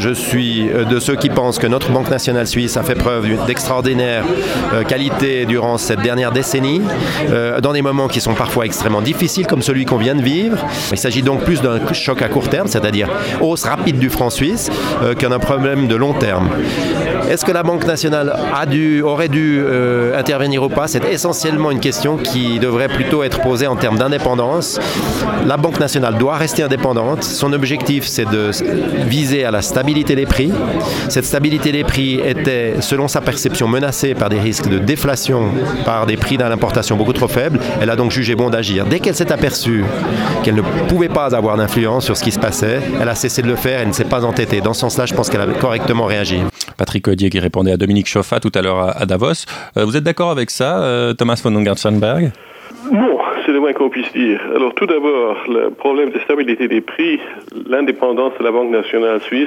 Je suis de ceux qui pensent que notre Banque nationale suisse a fait preuve d'extraordinaire qualité durant cette dernière décennie, dans des moments qui sont parfois extrêmement difficiles comme celui qu'on vient de vivre. Il s'agit donc plus d'un choc à court terme, c'est-à-dire hausse rapide du franc suisse, qu'un problème de long terme. Est-ce que la Banque nationale aurait dû intervenir ou pas? C'est essentiellement une question qui devrait plutôt être posée en termes d'indépendance. La Banque nationale doit rester indépendante. Son objectif, c'est de viser à la stabilité des prix. Cette stabilité des prix était, selon sa perception, menacée par des risques de déflation, par des prix à l'importation beaucoup trop faibles. Elle a donc jugé bon d'agir. Dès qu'elle s'est aperçue qu'elle ne pouvait pas avoir d'influence sur ce qui se passait, elle a cessé de le faire, elle ne s'est pas entêtée. Dans ce sens-là, je pense qu'elle a correctement réagi. Patrick Odier qui répondait à Dominique Chauffat tout à l'heure à Davos. Vous êtes d'accord avec ça, Thomas von Ungartenberg? Non, c'est le moins qu'on puisse dire. Alors tout d'abord, le problème de stabilité des prix, l'indépendance de la Banque nationale suisse,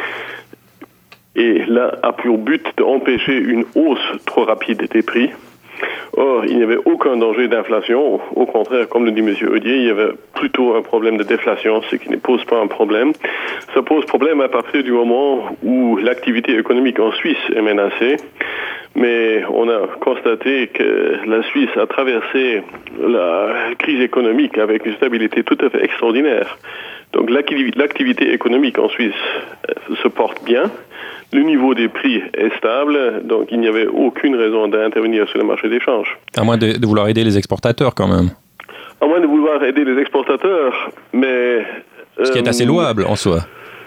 et là a pour but d'empêcher une hausse trop rapide des prix. Or, il n'y avait aucun danger d'inflation. Au contraire, comme le dit M. Odier, il y avait plutôt un problème de déflation, ce qui ne pose pas un problème. Ça pose problème à partir du moment où l'activité économique en Suisse est menacée. Mais on a constaté que la Suisse a traversé la crise économique avec une stabilité tout à fait extraordinaire. Donc l'activité économique en Suisse se porte bien. Le niveau des prix est stable, donc il n'y avait aucune raison d'intervenir sur le marché d'échange. À moins de vouloir aider les exportateurs quand même. À moins de vouloir aider les exportateurs, mais... Ce qui est assez louable en soi.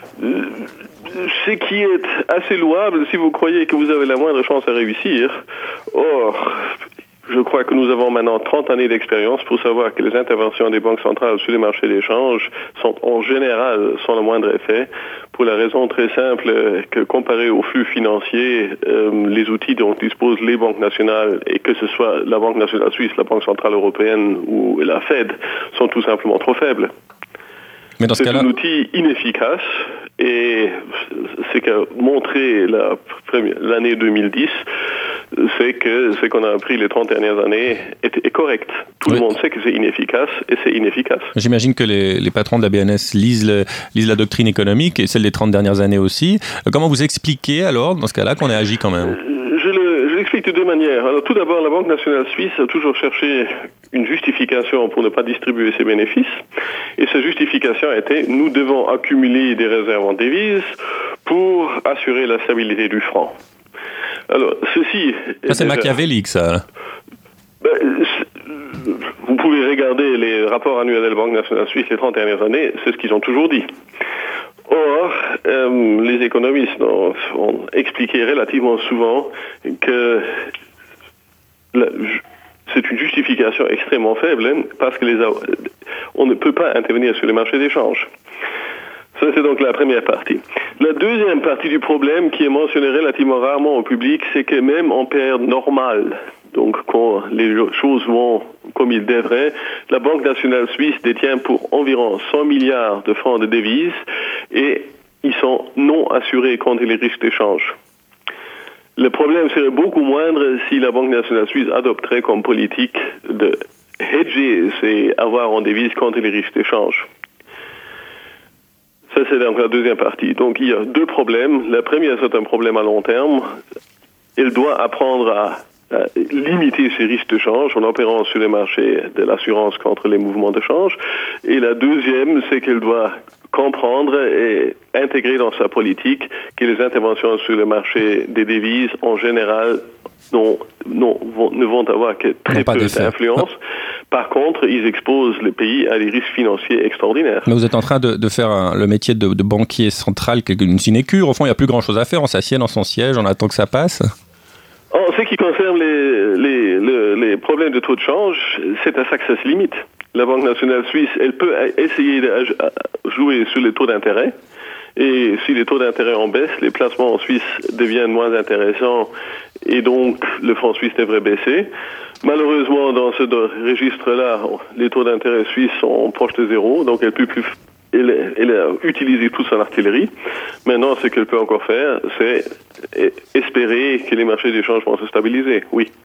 Ce qui est assez louable si vous croyez que vous avez la moindre chance à réussir. Or, je crois que nous avons maintenant 30 années d'expérience pour savoir que les interventions des banques centrales sur les marchés d'échange sont en général sans le moindre effet, pour la raison très simple que comparé aux flux financiers, les outils dont disposent les banques nationales, et que ce soit la Banque nationale suisse, la Banque centrale européenne ou la Fed, sont tout simplement trop faibles. Mais dans ce cas-là... C'est un outil inefficace, et ce qu'a montré l'année 2010, c'est que ce qu'on a appris les 30 dernières années est correct. Tout le monde sait que c'est inefficace, et c'est inefficace. J'imagine que les patrons de la BNS lisent la doctrine économique, et celle des 30 dernières années aussi. Comment vous expliquez alors, dans ce cas-là, qu'on ait agi quand même? Je l'explique de deux manières. Alors, tout d'abord, la Banque nationale suisse a toujours cherché une justification pour ne pas distribuer ses bénéfices. Et cette justification était: nous devons accumuler des réserves en devises pour assurer la stabilité du franc. Alors, ceci... Ça, c'est machiavélique, ça. Vous pouvez regarder les rapports annuels de la Banque nationale suisse les 30 dernières années, c'est ce qu'ils ont toujours dit. Or, les économistes ont expliqué relativement souvent que c'est une justification extrêmement faible, parce que on ne peut pas intervenir sur les marchés d'échange. Ça, c'est donc la première partie. La deuxième partie du problème, qui est mentionnée relativement rarement au public, c'est que même en période normale, donc quand les choses vont comme ils devraient, la Banque nationale suisse détient pour environ 100 milliards de francs de devises, et ils sont non assurés contre les risques d'échange. Le problème serait beaucoup moindre si la Banque nationale suisse adopterait comme politique de hedger ses avoirs en devises contre les risques d'échange. Ça, c'est donc la deuxième partie. Donc, il y a deux problèmes. La première, c'est un problème à long terme. Elle doit apprendre à limiter ses risques de change en opérant sur les marchés de l'assurance contre les mouvements de change. Et la deuxième, c'est qu'elle doit comprendre et intégrer dans sa politique que les interventions sur le marché des devises, en général, ne vont avoir que très peu d'influence. Par contre, ils exposent le pays à des risques financiers extraordinaires. Mais vous êtes en train de faire le métier de banquier central, une sinécure. Au fond, il n'y a plus grand-chose à faire. On s'assied dans son siège, on attend que ça passe. En ce qui concerne les problèmes de taux de change, c'est à ça que ça se limite. La Banque nationale suisse, elle peut essayer de jouer sur les taux d'intérêt. Et si les taux d'intérêt en baissent, les placements en Suisse deviennent moins intéressants, et donc le franc suisse devrait baisser. Malheureusement, dans ce registre-là, les taux d'intérêt suisses sont proches de zéro, donc elle a utilisé toute son artillerie. Maintenant, ce qu'elle peut encore faire, c'est espérer que les marchés d'échange vont se stabiliser, oui.